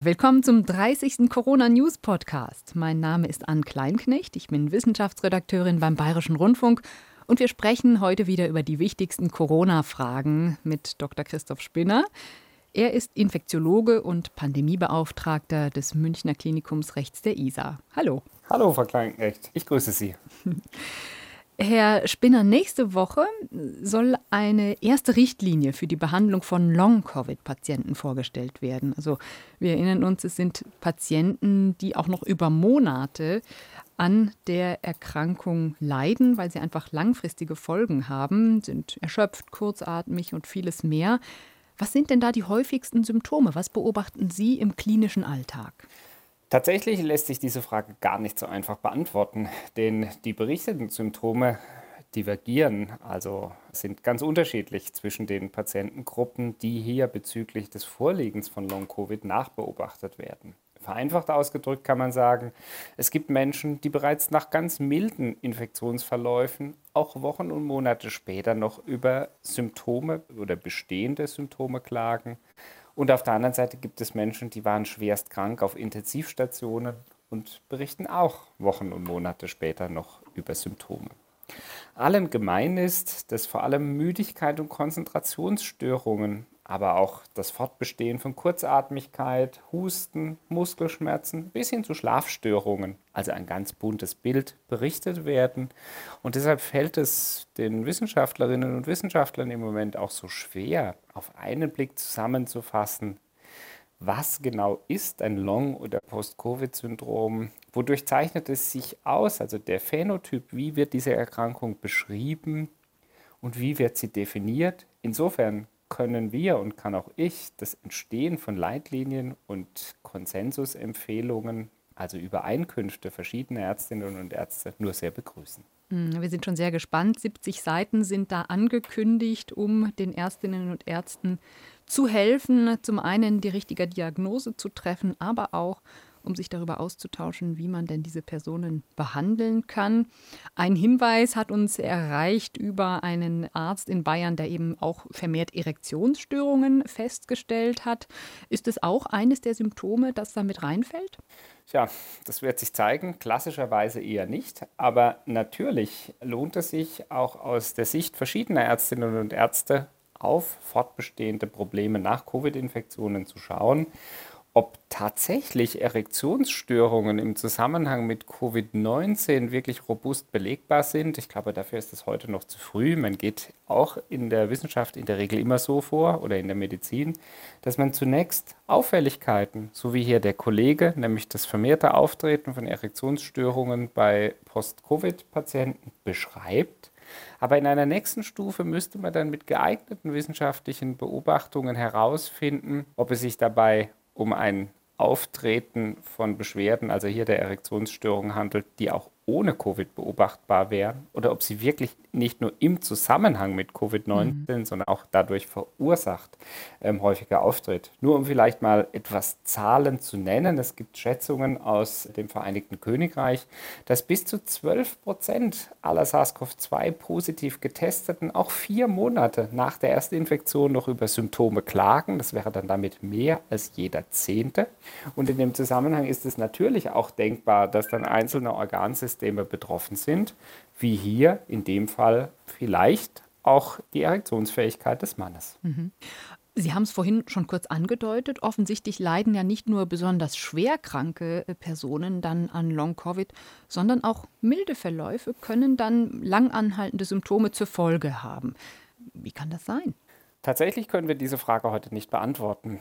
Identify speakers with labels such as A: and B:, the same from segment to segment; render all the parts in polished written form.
A: Willkommen zum 30. Corona-News-Podcast. Mein Name ist Ann Kleinknecht, ich bin Wissenschaftsredakteurin beim Bayerischen Rundfunk und wir sprechen heute wieder über die wichtigsten Corona-Fragen mit Dr. Christoph Spinner. Er ist Infektiologe und Pandemiebeauftragter des Münchner Klinikums rechts der Isar. Hallo.
B: Hallo, Frau Kleinknecht, ich grüße Sie.
A: Herr Spinner, nächste Woche soll eine erste Richtlinie für die Behandlung von Long-Covid-Patienten vorgestellt werden. Also wir erinnern uns, es sind Patienten, die auch noch über Monate an der Erkrankung leiden, weil sie einfach langfristige Folgen haben, sind erschöpft, kurzatmig und vieles mehr. Was sind denn da die häufigsten Symptome? Was beobachten Sie im klinischen Alltag?
B: Tatsächlich lässt sich diese Frage gar nicht so einfach beantworten, denn die berichteten Symptome divergieren, also sind ganz unterschiedlich zwischen den Patientengruppen, die hier bezüglich des Vorliegens von Long-Covid nachbeobachtet werden. Vereinfacht ausgedrückt kann man sagen, es gibt Menschen, die bereits nach ganz milden Infektionsverläufen auch Wochen und Monate später noch über Symptome oder bestehende Symptome klagen. Und auf der anderen Seite gibt es Menschen, die waren schwerst krank auf Intensivstationen und berichten auch Wochen und Monate später noch über Symptome. Allen gemein ist, dass vor allem Müdigkeit und Konzentrationsstörungen, aber auch das Fortbestehen von Kurzatmigkeit, Husten, Muskelschmerzen bis hin zu Schlafstörungen, also ein ganz buntes Bild, berichtet werden. Und deshalb fällt es den Wissenschaftlerinnen und Wissenschaftlern im Moment auch so schwer, auf einen Blick zusammenzufassen, was genau ist ein Long- oder Post-Covid-Syndrom? Wodurch zeichnet es sich aus? Also der Phänotyp, wie wird diese Erkrankung beschrieben und wie wird sie definiert? Insofern können wir und kann auch ich das Entstehen von Leitlinien und Konsensusempfehlungen, also Übereinkünfte verschiedener Ärztinnen und Ärzte, nur sehr begrüßen.
A: Wir sind schon sehr gespannt. 70 Seiten sind da angekündigt, um den Ärztinnen und Ärzten zu helfen, zum einen die richtige Diagnose zu treffen, aber auch um sich darüber auszutauschen, wie man denn diese Personen behandeln kann. Ein Hinweis hat uns erreicht über einen Arzt in Bayern, der eben auch vermehrt Erektionsstörungen festgestellt hat. Ist es auch eines der Symptome, das da mit reinfällt?
B: Tja, das wird sich zeigen, klassischerweise eher nicht, aber natürlich lohnt es sich auch aus der Sicht verschiedener Ärztinnen und Ärzte auf fortbestehende Probleme nach Covid-Infektionen zu schauen, ob tatsächlich Erektionsstörungen im Zusammenhang mit Covid-19 wirklich robust belegbar sind. Ich glaube, dafür ist es heute noch zu früh. Man geht auch in der Wissenschaft in der Regel immer so vor oder in der Medizin, dass man zunächst Auffälligkeiten, so wie hier der Kollege, nämlich das vermehrte Auftreten von Erektionsstörungen bei Post-Covid-Patienten beschreibt. Aber in einer nächsten Stufe müsste man dann mit geeigneten wissenschaftlichen Beobachtungen herausfinden, ob es sich dabei um ein Auftreten von Beschwerden, also hier der Erektionsstörung handelt, die auch ohne Covid beobachtbar wären oder ob sie wirklich nicht nur im Zusammenhang mit Covid-19, sondern auch dadurch verursacht häufiger auftritt. Nur um vielleicht mal etwas Zahlen zu nennen, es gibt Schätzungen aus dem Vereinigten Königreich, dass bis zu 12% aller SARS-CoV-2 positiv Getesteten auch 4 Monate nach der ersten Infektion noch über Symptome klagen. Das wäre dann damit mehr als jeder Zehnte. Und in dem Zusammenhang ist es natürlich auch denkbar, dass dann einzelne Organsysteme betroffen sind, wie hier in dem Fall vielleicht auch die Erektionsfähigkeit des Mannes.
A: Sie haben es vorhin schon kurz angedeutet. Offensichtlich leiden ja nicht nur besonders schwer kranke Personen dann an Long-Covid, sondern auch milde Verläufe können dann langanhaltende Symptome zur Folge haben. Wie kann das sein?
B: Tatsächlich können wir diese Frage heute nicht beantworten.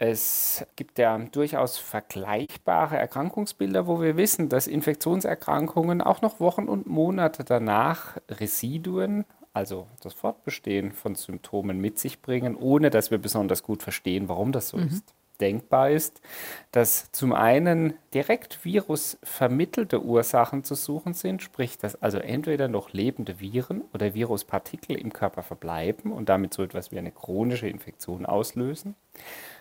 B: Es gibt ja durchaus vergleichbare Erkrankungsbilder, wo wir wissen, dass Infektionserkrankungen auch noch Wochen und Monate danach Residuen, also das Fortbestehen von Symptomen mit sich bringen, ohne dass wir besonders gut verstehen, warum das so ist. Denkbar ist, dass zum einen direkt virusvermittelte Ursachen zu suchen sind, sprich, dass also entweder noch lebende Viren oder Viruspartikel im Körper verbleiben und damit so etwas wie eine chronische Infektion auslösen.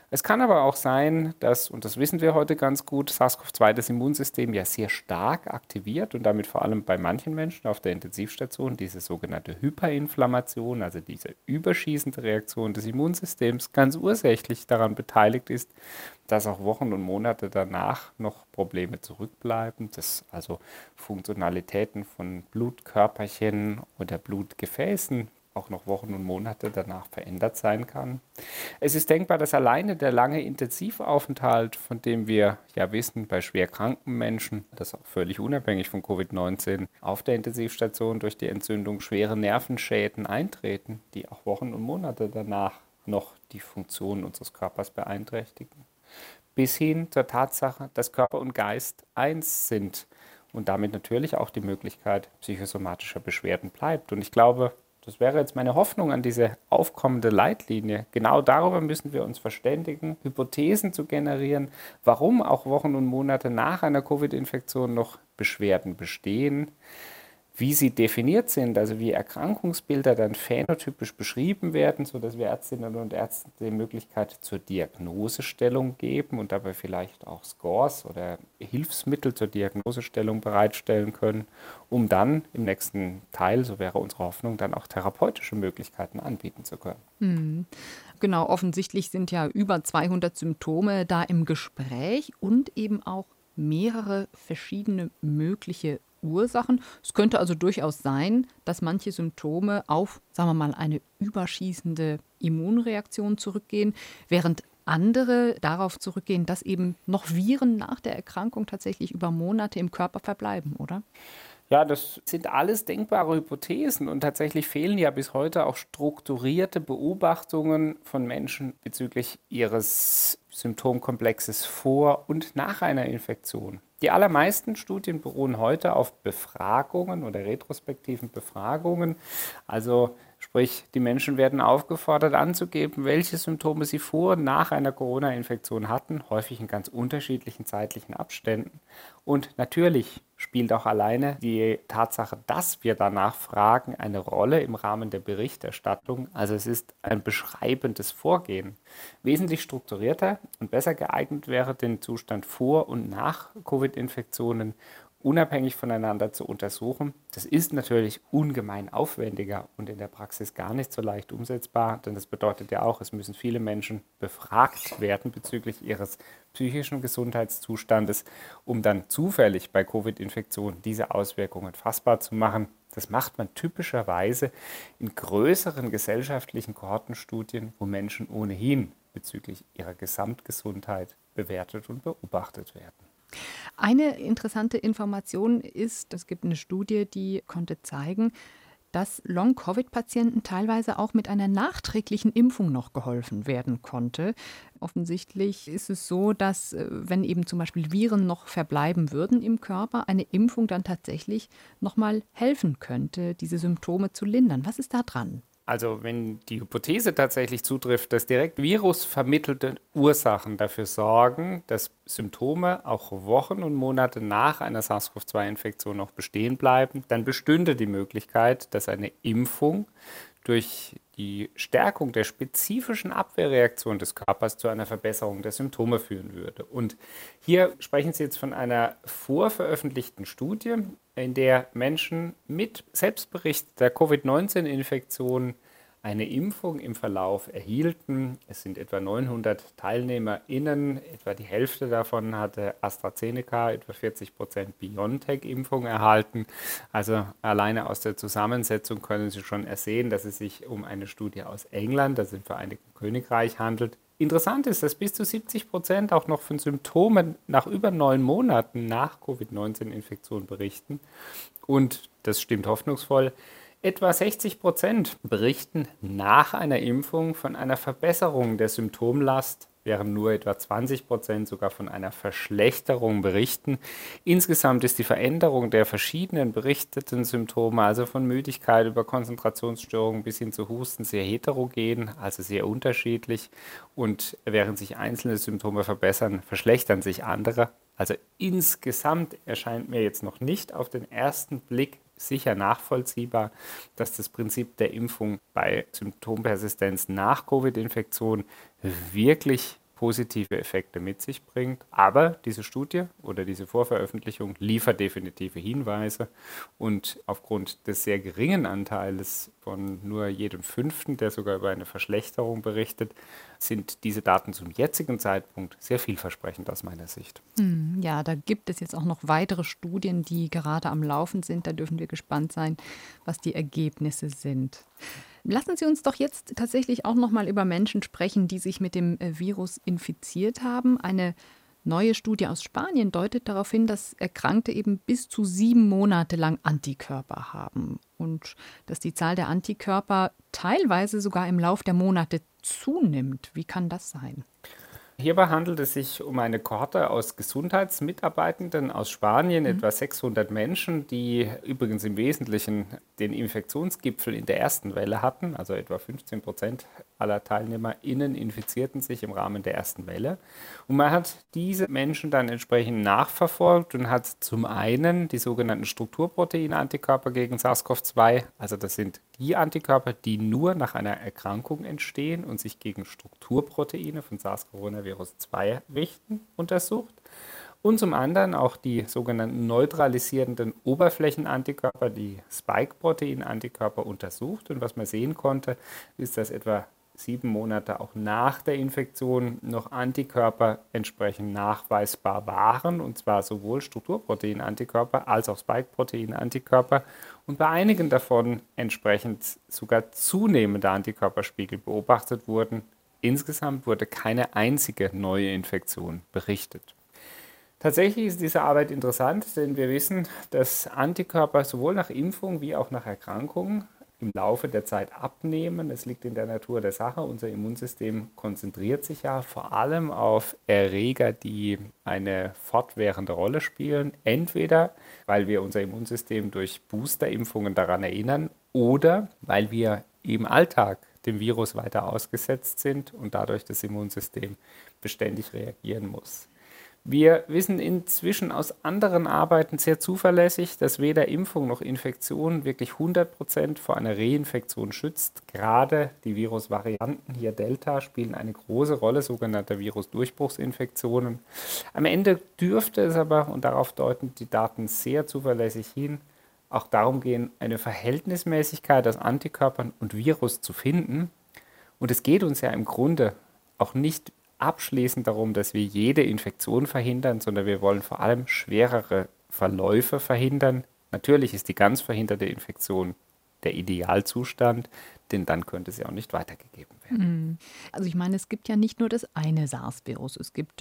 B: Es kann aber auch sein, dass, und das wissen wir heute ganz gut, SARS-CoV-2 das Immunsystem ja sehr stark aktiviert und damit vor allem bei manchen Menschen auf der Intensivstation diese sogenannte Hyperinflammation, also diese überschießende Reaktion des Immunsystems, ganz ursächlich daran beteiligt ist, dass auch Wochen und Monate danach noch Probleme zurückbleiben, dass also Funktionalitäten von Blutkörperchen oder Blutgefäßen auch noch Wochen und Monate danach verändert sein kann. Es ist denkbar, dass alleine der lange Intensivaufenthalt, von dem wir ja wissen, bei schwer kranken Menschen, das auch völlig unabhängig von Covid-19, auf der Intensivstation durch die Entzündung schwere Nervenschäden eintreten, die auch Wochen und Monate danach noch die Funktion unseres Körpers beeinträchtigen. Bis hin zur Tatsache, dass Körper und Geist eins sind und damit natürlich auch die Möglichkeit psychosomatischer Beschwerden bleibt. Und ich glaube, das wäre jetzt meine Hoffnung an diese aufkommende Leitlinie. Genau darüber müssen wir uns verständigen, Hypothesen zu generieren, warum auch Wochen und Monate nach einer Covid-Infektion noch Beschwerden bestehen, wie sie definiert sind, also wie Erkrankungsbilder dann phänotypisch beschrieben werden, sodass wir Ärztinnen und Ärzten die Möglichkeit zur Diagnosestellung geben und dabei vielleicht auch Scores oder Hilfsmittel zur Diagnosestellung bereitstellen können, um dann im nächsten Teil, so wäre unsere Hoffnung, dann auch therapeutische Möglichkeiten anbieten zu können.
A: Genau, offensichtlich sind ja über 200 Symptome da im Gespräch und eben auch mehrere verschiedene mögliche Ursachen. Es könnte also durchaus sein, dass manche Symptome auf, sagen wir mal, eine überschießende Immunreaktion zurückgehen, während andere darauf zurückgehen, dass eben noch Viren nach der Erkrankung tatsächlich über Monate im Körper verbleiben, oder?
B: Ja, das sind alles denkbare Hypothesen und tatsächlich fehlen ja bis heute auch strukturierte Beobachtungen von Menschen bezüglich ihres Symptomkomplexes vor und nach einer Infektion. Die allermeisten Studien beruhen heute auf Befragungen oder retrospektiven Befragungen. Also sprich, die Menschen werden aufgefordert anzugeben, welche Symptome sie vor und nach einer Corona-Infektion hatten, häufig in ganz unterschiedlichen zeitlichen Abständen. Und natürlich spielt auch alleine die Tatsache, dass wir danach fragen, eine Rolle im Rahmen der Berichterstattung. Also es ist ein beschreibendes Vorgehen. Wesentlich strukturierter und besser geeignet wäre, den Zustand vor und nach Covid-Infektionen unabhängig voneinander zu untersuchen. Das ist natürlich ungemein aufwendiger und in der Praxis gar nicht so leicht umsetzbar, denn das bedeutet ja auch, es müssen viele Menschen befragt werden bezüglich ihres psychischen Gesundheitszustandes, um dann zufällig bei Covid-Infektionen diese Auswirkungen fassbar zu machen. Das macht man typischerweise in größeren gesellschaftlichen Kohortenstudien, wo Menschen ohnehin bezüglich ihrer Gesamtgesundheit bewertet und beobachtet werden.
A: Eine interessante Information ist, es gibt eine Studie, die konnte zeigen, dass Long-Covid-Patienten teilweise auch mit einer nachträglichen Impfung noch geholfen werden konnte. Offensichtlich ist es so, dass wenn eben zum Beispiel Viren noch verbleiben würden im Körper, eine Impfung dann tatsächlich nochmal helfen könnte, diese Symptome zu lindern. Was ist da dran?
B: Also wenn die Hypothese tatsächlich zutrifft, dass direkt virusvermittelte Ursachen dafür sorgen, dass Symptome auch Wochen und Monate nach einer SARS-CoV-2-Infektion noch bestehen bleiben, dann bestünde die Möglichkeit, dass eine Impfung durch die Stärkung der spezifischen Abwehrreaktion des Körpers zu einer Verbesserung der Symptome führen würde. Und hier sprechen Sie jetzt von einer vorveröffentlichten Studie, in der Menschen mit Selbstbericht der Covid-19-Infektion eine Impfung im Verlauf erhielten. Es sind etwa 900 TeilnehmerInnen, etwa die Hälfte davon hatte AstraZeneca, etwa 40% BioNTech-Impfung erhalten. Also alleine aus der Zusammensetzung können Sie schon ersehen, dass es sich um eine Studie aus England, also im Vereinigten Königreich, handelt. Interessant ist, dass bis zu 70% auch noch von Symptomen nach über 9 Monaten nach Covid-19-Infektion berichten. Und das stimmt hoffnungsvoll. Etwa 60% berichten nach einer Impfung von einer Verbesserung der Symptomlast, während nur etwa 20% sogar von einer Verschlechterung berichten. Insgesamt ist die Veränderung der verschiedenen berichteten Symptome, also von Müdigkeit über Konzentrationsstörungen bis hin zu Husten, sehr heterogen, also sehr unterschiedlich. Und während sich einzelne Symptome verbessern, verschlechtern sich andere. Also insgesamt erscheint mir jetzt noch nicht auf den ersten Blick sicher nachvollziehbar, dass das Prinzip der Impfung bei Symptompersistenz nach Covid-Infektion wirklich positive Effekte mit sich bringt. Aber diese Studie oder diese Vorveröffentlichung liefert definitive Hinweise und aufgrund des sehr geringen Anteiles von nur jedem Fünften, der sogar über eine Verschlechterung berichtet, sind diese Daten zum jetzigen Zeitpunkt sehr vielversprechend aus meiner Sicht.
A: Ja, da gibt es jetzt auch noch weitere Studien, die gerade am Laufen sind. Da dürfen wir gespannt sein, was die Ergebnisse sind. Lassen Sie uns doch jetzt tatsächlich auch noch mal über Menschen sprechen, die sich mit dem Virus infiziert haben. Eine neue Studie aus Spanien deutet darauf hin, dass Erkrankte eben bis zu 7 Monate lang Antikörper haben und dass die Zahl der Antikörper teilweise sogar im Lauf der Monate zunimmt. Wie kann das sein?
B: Hierbei handelt es sich um eine Kohorte aus Gesundheitsmitarbeitenden aus Spanien, etwa 600 Menschen, die übrigens im Wesentlichen den Infektionsgipfel in der ersten Welle hatten. Also etwa 15% aller TeilnehmerInnen infizierten sich im Rahmen der ersten Welle. Und man hat diese Menschen dann entsprechend nachverfolgt und hat zum einen die sogenannten Strukturprotein-Antikörper gegen SARS-CoV-2, also das sind die Antikörper, die nur nach einer Erkrankung entstehen und sich gegen Strukturproteine von SARS-CoV-2 richten, untersucht. Und zum anderen auch die sogenannten neutralisierenden Oberflächenantikörper, die Spike-Protein-Antikörper untersucht. Und was man sehen konnte, ist, dass etwa 7 Monate auch nach der Infektion noch Antikörper entsprechend nachweisbar waren, und zwar sowohl Strukturprotein-Antikörper als auch Spike-Protein-Antikörper und bei einigen davon entsprechend sogar zunehmende Antikörperspiegel beobachtet wurden. Insgesamt wurde keine einzige neue Infektion berichtet. Tatsächlich ist diese Arbeit interessant, denn wir wissen, dass Antikörper sowohl nach Impfung wie auch nach Erkrankung im Laufe der Zeit abnehmen. Es liegt in der Natur der Sache. Unser Immunsystem konzentriert sich ja vor allem auf Erreger, die eine fortwährende Rolle spielen. Entweder, weil wir unser Immunsystem durch Boosterimpfungen daran erinnern oder weil wir im Alltag dem Virus weiter ausgesetzt sind und dadurch das Immunsystem beständig reagieren muss. Wir wissen inzwischen aus anderen Arbeiten sehr zuverlässig, dass weder Impfung noch Infektion wirklich 100% vor einer Reinfektion schützt. Gerade die Virusvarianten, hier Delta, spielen eine große Rolle, sogenannte Virusdurchbruchsinfektionen. Am Ende dürfte es aber, und darauf deuten die Daten sehr zuverlässig hin, auch darum gehen, eine Verhältnismäßigkeit aus Antikörpern und Virus zu finden. Und es geht uns ja im Grunde auch nicht abschließend darum, dass wir jede Infektion verhindern, sondern wir wollen vor allem schwerere Verläufe verhindern. Natürlich ist die ganz verhinderte Infektion der Idealzustand, denn dann könnte sie auch nicht weitergegeben werden.
A: Also ich meine, es gibt ja nicht nur das eine SARS-Virus, es gibt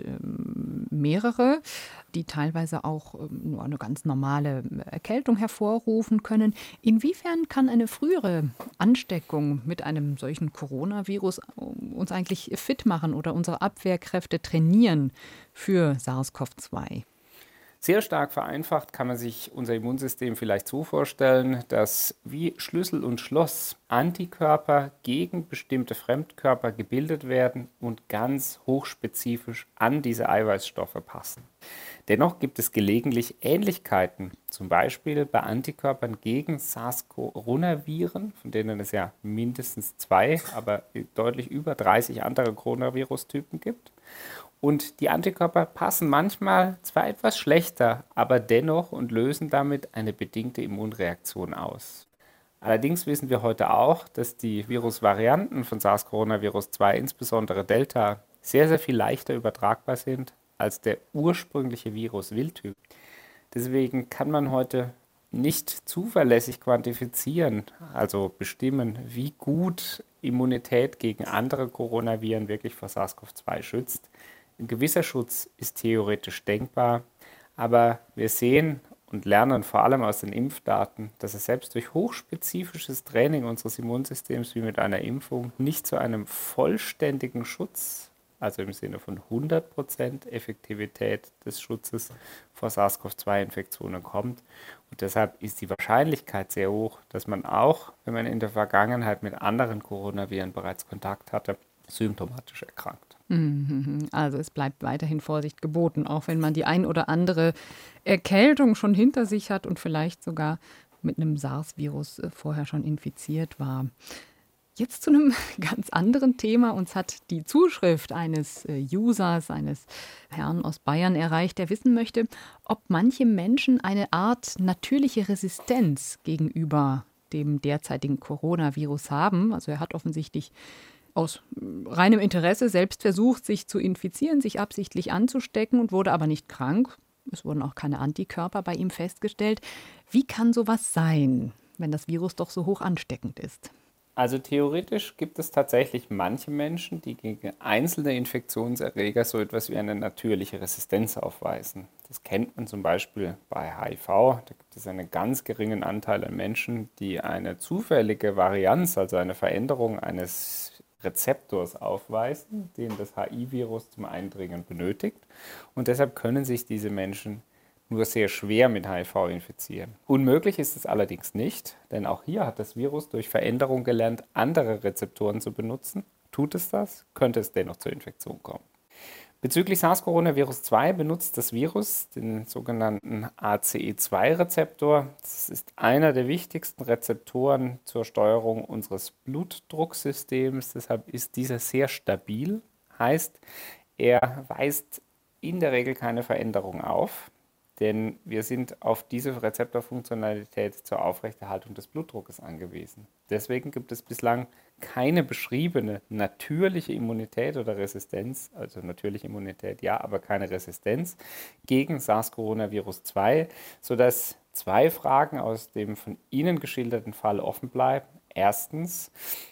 A: mehrere, die teilweise auch nur eine ganz normale Erkältung hervorrufen können. Inwiefern kann eine frühere Ansteckung mit einem solchen Coronavirus uns eigentlich fit machen oder unsere Abwehrkräfte trainieren für SARS-CoV-2?
B: Sehr stark vereinfacht kann man sich unser Immunsystem vielleicht so vorstellen, dass wie Schlüssel und Schloss Antikörper gegen bestimmte Fremdkörper gebildet werden und ganz hochspezifisch an diese Eiweißstoffe passen. Dennoch gibt es gelegentlich Ähnlichkeiten, zum Beispiel bei Antikörpern gegen SARS-Coronaviren, von denen es ja mindestens 2, aber deutlich über 30 andere Coronavirus-Typen gibt. Und die Antikörper passen manchmal zwar etwas schlechter, aber dennoch und lösen damit eine bedingte Immunreaktion aus. Allerdings wissen wir heute auch, dass die Virusvarianten von SARS-CoV-2, insbesondere Delta, sehr, sehr viel leichter übertragbar sind als der ursprüngliche Virus-Wildtyp. Deswegen kann man heute nicht zuverlässig quantifizieren, also bestimmen, wie gut Immunität gegen andere Coronaviren wirklich vor SARS-CoV-2 schützt. Ein gewisser Schutz ist theoretisch denkbar, aber wir sehen und lernen vor allem aus den Impfdaten, dass es selbst durch hochspezifisches Training unseres Immunsystems wie mit einer Impfung nicht zu einem vollständigen Schutz, also im Sinne von 100% Effektivität des Schutzes vor SARS-CoV-2-Infektionen kommt. Und deshalb ist die Wahrscheinlichkeit sehr hoch, dass man auch, wenn man in der Vergangenheit mit anderen Coronaviren bereits Kontakt hatte, symptomatisch erkrankt.
A: Also es bleibt weiterhin Vorsicht geboten, auch wenn man die ein oder andere Erkältung schon hinter sich hat und vielleicht sogar mit einem SARS-Virus vorher schon infiziert war. Jetzt zu einem ganz anderen Thema. Uns hat die Zuschrift eines Users, eines Herrn aus Bayern erreicht, der wissen möchte, ob manche Menschen eine Art natürliche Resistenz gegenüber dem derzeitigen Coronavirus haben. Also er hat offensichtlich aus reinem Interesse selbst versucht, sich zu infizieren, sich absichtlich anzustecken und wurde aber nicht krank. Es wurden auch keine Antikörper bei ihm festgestellt. Wie kann sowas sein, wenn das Virus doch so hoch ansteckend ist?
B: Also theoretisch gibt es tatsächlich manche Menschen, die gegen einzelne Infektionserreger so etwas wie eine natürliche Resistenz aufweisen. Das kennt man zum Beispiel bei HIV. Da gibt es einen ganz geringen Anteil an Menschen, die eine zufällige Varianz, also eine Veränderung eines Rezeptors aufweisen, den das HIV-Virus zum Eindringen benötigt. Und deshalb können sich diese Menschen nur sehr schwer mit HIV infizieren. Unmöglich ist es allerdings nicht, denn auch hier hat das Virus durch Veränderung gelernt, andere Rezeptoren zu benutzen. Tut es das, könnte es dennoch zur Infektion kommen. Bezüglich SARS-CoV-2 benutzt das Virus den sogenannten ACE2-Rezeptor. Das ist einer der wichtigsten Rezeptoren zur Steuerung unseres Blutdrucksystems. Deshalb ist dieser sehr stabil. Heißt, er weist in der Regel keine Veränderung auf. Denn wir sind auf diese Rezeptorfunktionalität zur Aufrechterhaltung des Blutdruckes angewiesen. Deswegen gibt es bislang keine beschriebene natürliche Immunität oder Resistenz, also natürliche Immunität ja, aber keine Resistenz gegen SARS-CoV-2, sodass zwei Fragen aus dem von Ihnen geschilderten Fall offen bleiben. Erstens,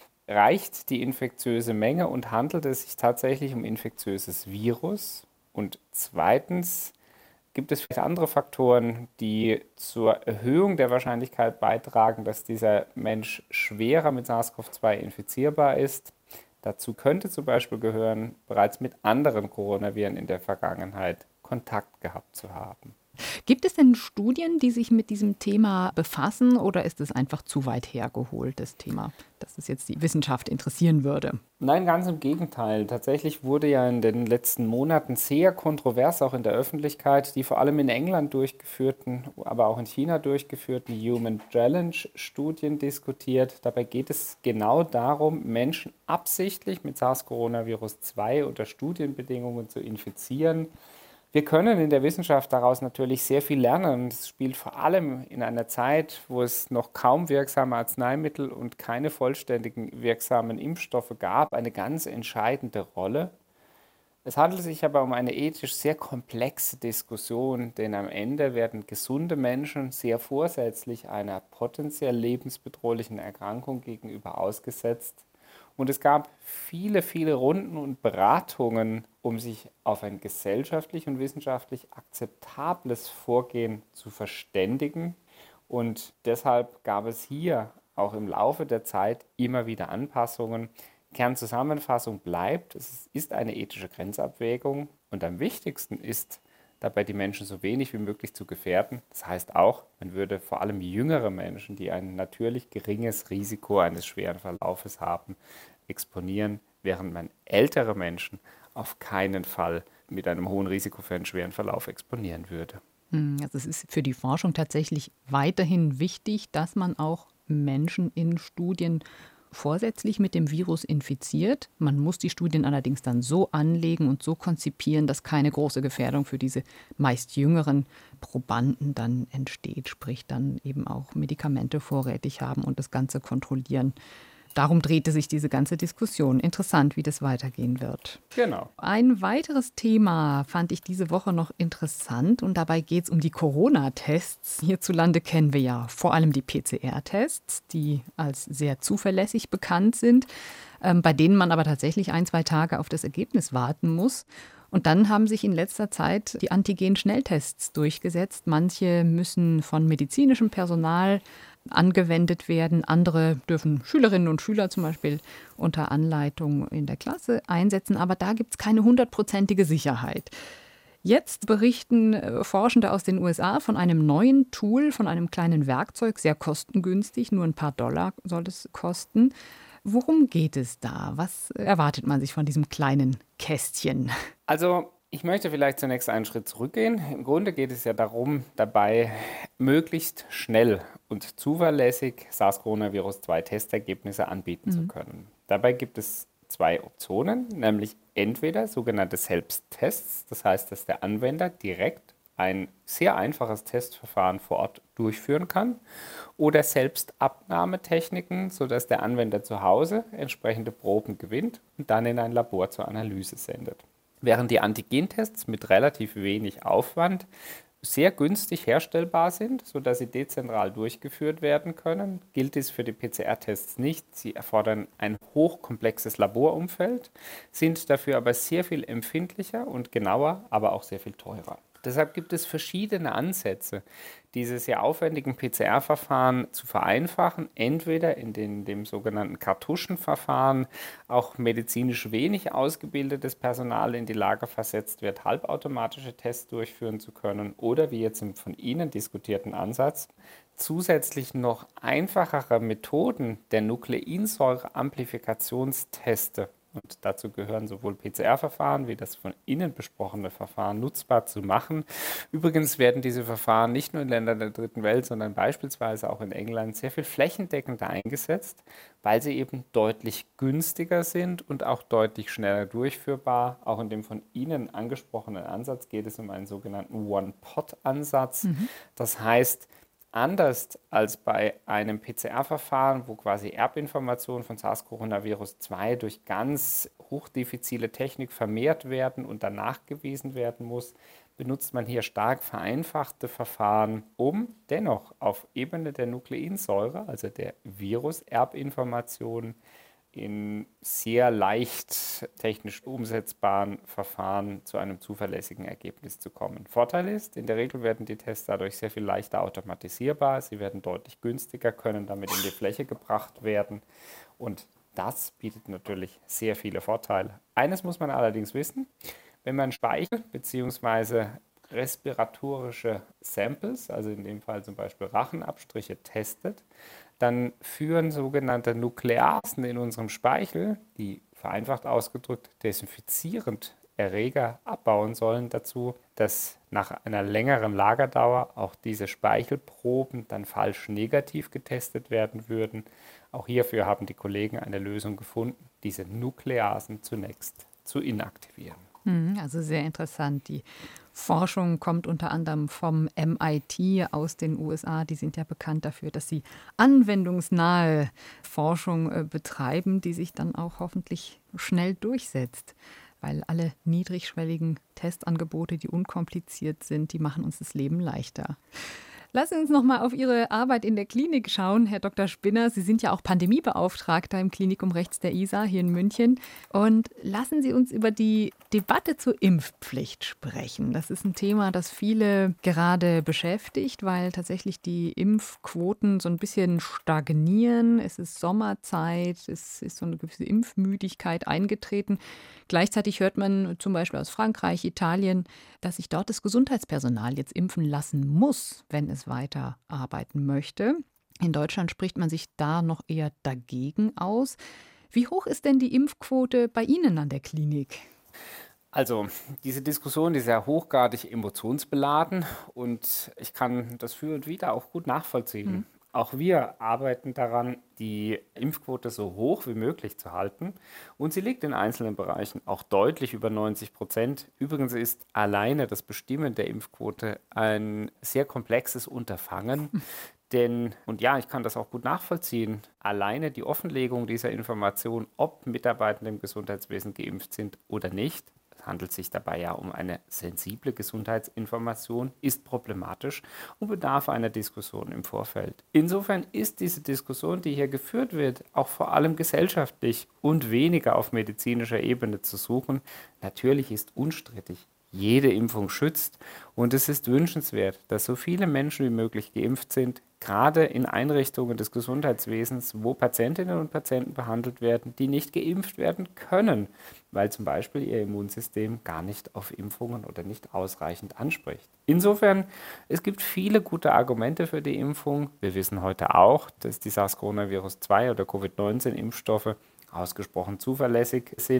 B: reicht die infektiöse Menge und handelt es sich tatsächlich um infektiöses Virus? Und zweitens, gibt es vielleicht andere Faktoren, die zur Erhöhung der Wahrscheinlichkeit beitragen, dass dieser Mensch schwerer mit SARS-CoV-2 infizierbar ist? Dazu könnte zum Beispiel gehören, bereits mit anderen Coronaviren in der Vergangenheit Kontakt gehabt zu haben.
A: Gibt es denn Studien, die sich mit diesem Thema befassen, oder ist es einfach zu weit hergeholt, das Thema, dass es jetzt die Wissenschaft interessieren würde?
B: Nein, ganz im Gegenteil. Tatsächlich wurde ja in den letzten Monaten sehr kontrovers, auch in der Öffentlichkeit, die vor allem in England durchgeführten, aber auch in China durchgeführten Human Challenge-Studien diskutiert. Dabei geht es genau darum, Menschen absichtlich mit SARS-CoV-2 unter Studienbedingungen zu infizieren. Wir können in der Wissenschaft daraus natürlich sehr viel lernen. Es spielt vor allem in einer Zeit, wo es noch kaum wirksame Arzneimittel und keine vollständigen wirksamen Impfstoffe gab, eine ganz entscheidende Rolle. Es handelt sich aber um eine ethisch sehr komplexe Diskussion, denn am Ende werden gesunde Menschen sehr vorsätzlich einer potenziell lebensbedrohlichen Erkrankung gegenüber ausgesetzt. Und es gab viele, viele Runden und Beratungen, um sich auf ein gesellschaftlich und wissenschaftlich akzeptables Vorgehen zu verständigen. Und deshalb gab es hier auch im Laufe der Zeit immer wieder Anpassungen. Kernzusammenfassung bleibt, es ist eine ethische Grenzabwägung. Und am wichtigsten ist dabei, die Menschen so wenig wie möglich zu gefährden. Das heißt auch, man würde vor allem jüngere Menschen, die ein natürlich geringes Risiko eines schweren Verlaufes haben, exponieren, während man ältere Menschen auf keinen Fall mit einem hohen Risiko für einen schweren Verlauf exponieren würde.
A: Also es ist für die Forschung tatsächlich weiterhin wichtig, dass man auch Menschen in Studien vorsätzlich mit dem Virus infiziert. Man muss die Studien allerdings dann so anlegen und so konzipieren, dass keine große Gefährdung für diese meist jüngeren Probanden dann entsteht, sprich dann eben auch Medikamente vorrätig haben und das Ganze kontrollieren. Darum drehte sich diese ganze Diskussion. Interessant, wie das weitergehen wird.
B: Genau.
A: Ein weiteres Thema fand ich diese Woche noch interessant und dabei geht es um die Corona-Tests. Hierzulande kennen wir ja vor allem die PCR-Tests, die als sehr zuverlässig bekannt sind, bei denen man aber tatsächlich 1-2 Tage auf das Ergebnis warten muss. Und dann haben sich in letzter Zeit die Antigen-Schnelltests durchgesetzt. Manche müssen von medizinischem Personal angewendet werden. Andere dürfen Schülerinnen und Schüler zum Beispiel unter Anleitung in der Klasse einsetzen. Aber da gibt es keine 100%ige Sicherheit. Jetzt berichten Forschende aus den USA von einem neuen Tool, von einem kleinen Werkzeug, sehr kostengünstig, nur ein paar Dollar soll es kosten. Worum geht es da? Was erwartet man sich von diesem kleinen Kästchen?
B: Also Ich möchte vielleicht zunächst einen Schritt zurückgehen. Im Grunde geht es ja darum, dabei möglichst schnell und zuverlässig SARS-CoV-2-Testergebnisse anbieten zu
A: Mhm.
B: können. Dabei gibt es zwei Optionen, nämlich entweder sogenannte Selbsttests, das heißt, dass der Anwender direkt ein sehr einfaches Testverfahren vor Ort durchführen kann, oder Selbstabnahmetechniken, sodass der Anwender zu Hause entsprechende Proben gewinnt und dann in ein Labor zur Analyse sendet. Während die Antigentests mit relativ wenig Aufwand sehr günstig herstellbar sind, sodass sie dezentral durchgeführt werden können, gilt dies für die PCR-Tests nicht. Sie erfordern ein hochkomplexes Laborumfeld, sind dafür aber sehr viel empfindlicher und genauer, aber auch sehr viel teurer. Deshalb gibt es verschiedene Ansätze, diese sehr aufwendigen PCR-Verfahren zu vereinfachen, entweder in dem sogenannten Kartuschenverfahren auch medizinisch wenig ausgebildetes Personal in die Lage versetzt wird, halbautomatische Tests durchführen zu können, oder wie jetzt im von Ihnen diskutierten Ansatz, zusätzlich noch einfachere Methoden der Nukleinsäure-Amplifikationsteste, und dazu gehören sowohl PCR-Verfahren wie das von Ihnen besprochene Verfahren nutzbar zu machen. Übrigens werden diese Verfahren nicht nur in Ländern der dritten Welt, sondern beispielsweise auch in England sehr viel flächendeckender eingesetzt, weil sie eben deutlich günstiger sind und auch deutlich schneller durchführbar. Auch in dem von Ihnen angesprochenen Ansatz geht es um einen sogenannten One-Pot-Ansatz.
A: Mhm.
B: Das heißt, anders als bei einem PCR-Verfahren, wo quasi Erbinformationen von SARS-CoV-2 durch ganz hochdifizile Technik vermehrt werden und dann nachgewiesen werden muss, benutzt man hier stark vereinfachte Verfahren, um dennoch auf Ebene der Nukleinsäure, also der Virus-Erbinformationen, in sehr leicht technisch umsetzbaren Verfahren zu einem zuverlässigen Ergebnis zu kommen. Vorteil ist, in der Regel werden die Tests dadurch sehr viel leichter automatisierbar, sie werden deutlich günstiger, können damit in die Fläche gebracht werden, und das bietet natürlich sehr viele Vorteile. Eines muss man allerdings wissen: Wenn man Speichel bzw. respiratorische Samples, also in dem Fall zum Beispiel Rachenabstriche, testet, dann führen sogenannte Nukleasen in unserem Speichel, die vereinfacht ausgedrückt desinfizierend Erreger abbauen sollen, dazu, dass nach einer längeren Lagerdauer auch diese Speichelproben dann falsch negativ getestet werden würden. Auch hierfür haben die Kollegen eine Lösung gefunden, diese Nukleasen zunächst zu inaktivieren.
A: Also sehr interessant. Die Forschung kommt unter anderem vom MIT aus den USA. Die sind ja bekannt dafür, dass sie anwendungsnahe Forschung betreiben, die sich dann auch hoffentlich schnell durchsetzt. Weil alle niedrigschwelligen Testangebote, die unkompliziert sind, die machen uns das Leben leichter. Lassen Sie uns noch mal auf Ihre Arbeit in der Klinik schauen, Herr Dr. Spinner. Sie sind ja auch Pandemiebeauftragter im Klinikum rechts der Isar hier in München. Und lassen Sie uns über die Debatte zur Impfpflicht sprechen. Das ist ein Thema, das viele gerade beschäftigt, weil tatsächlich die Impfquoten so ein bisschen stagnieren. Es ist Sommerzeit, es ist so eine gewisse Impfmüdigkeit eingetreten. Gleichzeitig hört man zum Beispiel aus Frankreich, Italien, dass sich dort das Gesundheitspersonal jetzt impfen lassen muss, wenn es weiter arbeiten möchte. In Deutschland spricht man sich da noch eher dagegen aus. Wie hoch ist denn die Impfquote bei Ihnen an der Klinik?
B: Also, diese Diskussion, die ist ja hochgradig emotionsbeladen, und ich kann das für und wider auch gut nachvollziehen. Auch wir arbeiten daran, die Impfquote so hoch wie möglich zu halten, und sie liegt in einzelnen Bereichen auch deutlich über 90%. Übrigens ist alleine das Bestimmen der Impfquote ein sehr komplexes Unterfangen. Denn, und ja, ich kann das auch gut nachvollziehen, alleine die Offenlegung dieser Information, ob Mitarbeitende im Gesundheitswesen geimpft sind oder nicht, es handelt sich dabei ja um eine sensible Gesundheitsinformation, ist problematisch und bedarf einer Diskussion im Vorfeld. Insofern ist diese Diskussion, die hier geführt wird, auch vor allem gesellschaftlich und weniger auf medizinischer Ebene zu suchen. Natürlich ist unstrittig: Jede Impfung schützt, und es ist wünschenswert, dass so viele Menschen wie möglich geimpft sind, gerade in Einrichtungen des Gesundheitswesens, wo Patientinnen und Patienten behandelt werden, die nicht geimpft werden können, weil zum Beispiel ihr Immunsystem gar nicht auf Impfungen oder nicht ausreichend anspricht. Insofern, es gibt viele gute Argumente für die Impfung. Wir wissen heute auch, dass die SARS-CoV-2 oder Covid-19-Impfstoffe ausgesprochen zuverlässig sind.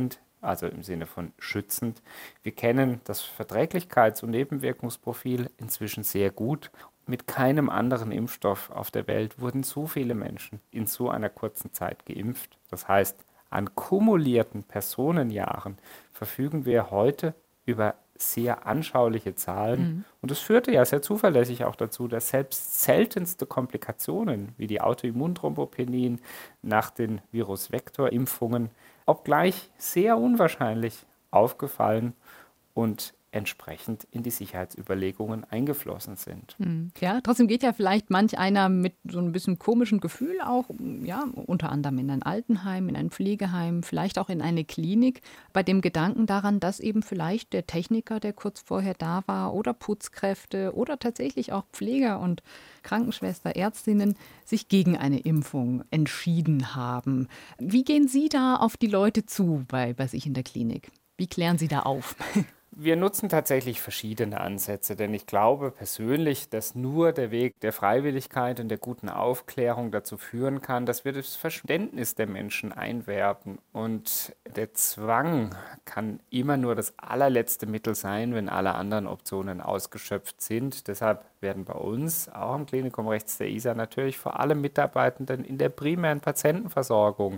B: also im Sinne von schützend. Wir kennen das Verträglichkeits- und Nebenwirkungsprofil inzwischen sehr gut. Mit keinem anderen Impfstoff auf der Welt wurden so viele Menschen in so einer kurzen Zeit geimpft. Das heißt, an kumulierten Personenjahren verfügen wir heute über sehr anschauliche Zahlen. Und es führte ja sehr zuverlässig auch dazu, dass selbst seltenste Komplikationen wie die Autoimmunthrombopenie nach den Virusvektorimpfungen, obgleich sehr unwahrscheinlich, aufgefallen und entsprechend in die Sicherheitsüberlegungen eingeflossen sind.
A: Ja, trotzdem geht ja vielleicht manch einer mit so ein bisschen komischen Gefühl auch, ja, unter anderem in ein Altenheim, in ein Pflegeheim, vielleicht auch in eine Klinik, bei dem Gedanken daran, dass eben vielleicht der Techniker, der kurz vorher da war, oder Putzkräfte oder tatsächlich auch Pfleger und Krankenschwester, Ärztinnen sich gegen eine Impfung entschieden haben. Wie gehen Sie da auf die Leute zu bei sich in der Klinik? Wie klären Sie da auf?
B: Wir nutzen tatsächlich verschiedene Ansätze, denn ich glaube persönlich, dass nur der Weg der Freiwilligkeit und der guten Aufklärung dazu führen kann, dass wir das Verständnis der Menschen einwerben. Und der Zwang kann immer nur das allerletzte Mittel sein, wenn alle anderen Optionen ausgeschöpft sind. Deshalb werden bei uns, auch im Klinikum rechts der ISA, natürlich vor allem Mitarbeitenden in der primären Patientenversorgung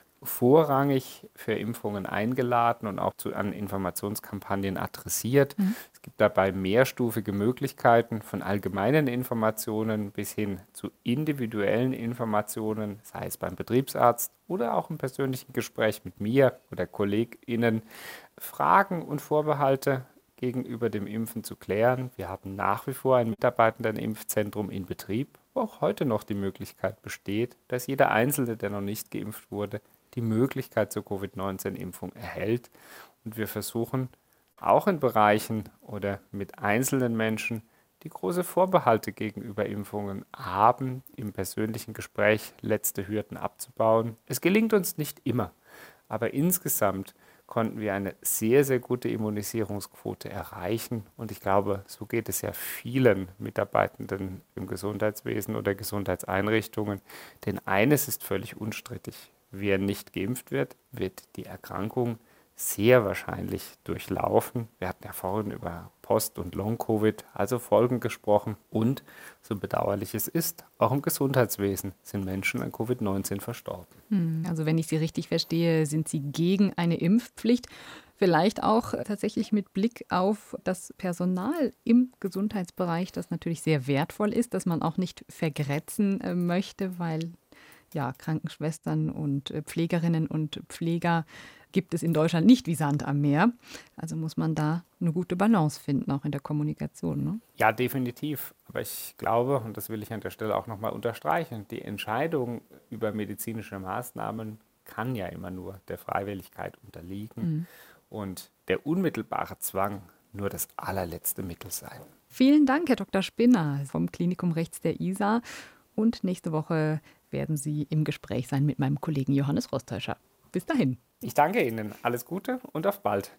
B: vorrangig für Impfungen eingeladen und auch an Informationskampagnen adressiert. Es gibt dabei mehrstufige Möglichkeiten von allgemeinen Informationen bis hin zu individuellen Informationen, sei es beim Betriebsarzt oder auch im persönlichen Gespräch mit mir oder KollegInnen, Fragen und Vorbehalte gegenüber dem Impfen zu klären. Wir haben nach wie vor ein Mitarbeitenden-Impfzentrum in Betrieb, wo auch heute noch die Möglichkeit besteht, dass jeder Einzelne, der noch nicht geimpft wurde, die Möglichkeit zur Covid-19-Impfung erhält. Und wir versuchen auch in Bereichen oder mit einzelnen Menschen, die große Vorbehalte gegenüber Impfungen haben, im persönlichen Gespräch letzte Hürden abzubauen. Es gelingt uns nicht immer, aber insgesamt konnten wir eine sehr, sehr gute Immunisierungsquote erreichen. Und ich glaube, so geht es ja vielen Mitarbeitenden im Gesundheitswesen oder Gesundheitseinrichtungen. Denn eines ist völlig unstrittig. Wer nicht geimpft wird, wird die Erkrankung sehr wahrscheinlich durchlaufen. Wir hatten ja vorhin über Post- und Long-Covid, also Folgen gesprochen. Und, so bedauerlich es ist, auch im Gesundheitswesen sind Menschen an Covid-19 verstorben.
A: Also wenn ich Sie richtig verstehe, sind Sie gegen eine Impfpflicht. Vielleicht auch tatsächlich mit Blick auf das Personal im Gesundheitsbereich, das natürlich sehr wertvoll ist, dass man auch nicht vergrätzen möchte, weil ja, Krankenschwestern und Pflegerinnen und Pfleger gibt es in Deutschland nicht wie Sand am Meer. Also muss man da eine gute Balance finden, auch in der Kommunikation. Ne?
B: Ja, definitiv. Aber ich glaube, und das will ich an der Stelle auch nochmal unterstreichen, die Entscheidung über medizinische Maßnahmen kann ja immer nur der Freiwilligkeit unterliegen und der unmittelbare Zwang nur das allerletzte Mittel sein.
A: Vielen Dank, Herr Dr. Spinner vom Klinikum rechts der ISA. Und nächste Woche werden Sie im Gespräch sein mit meinem Kollegen Johannes Rostäuscher. Bis dahin.
B: Ich danke Ihnen. Alles Gute und auf bald.